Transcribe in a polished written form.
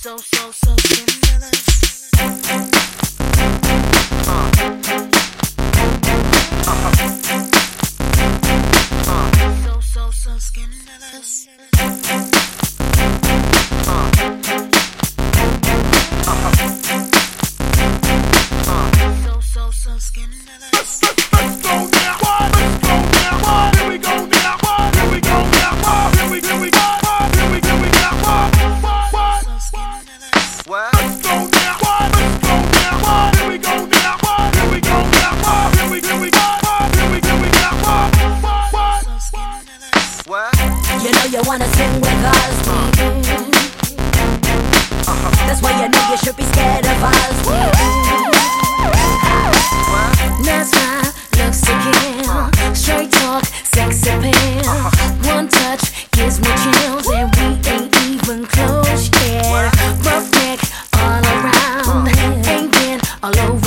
so scandalous. So scandalous. So scandalous. Let's go now. Let's go now. Here we go now. Here we go now. Here we go. So scandalous. Let's go now. Let's go now. Here we go now. Here we go now. Here we go. So scandalous. You know you wanna sing with us. That's why you know you should be scared of us. That's my looks again. Straight talk, sex appeal. One touch gives me chills, and we ain't even close yet. Rough neck all around, ain't been all over.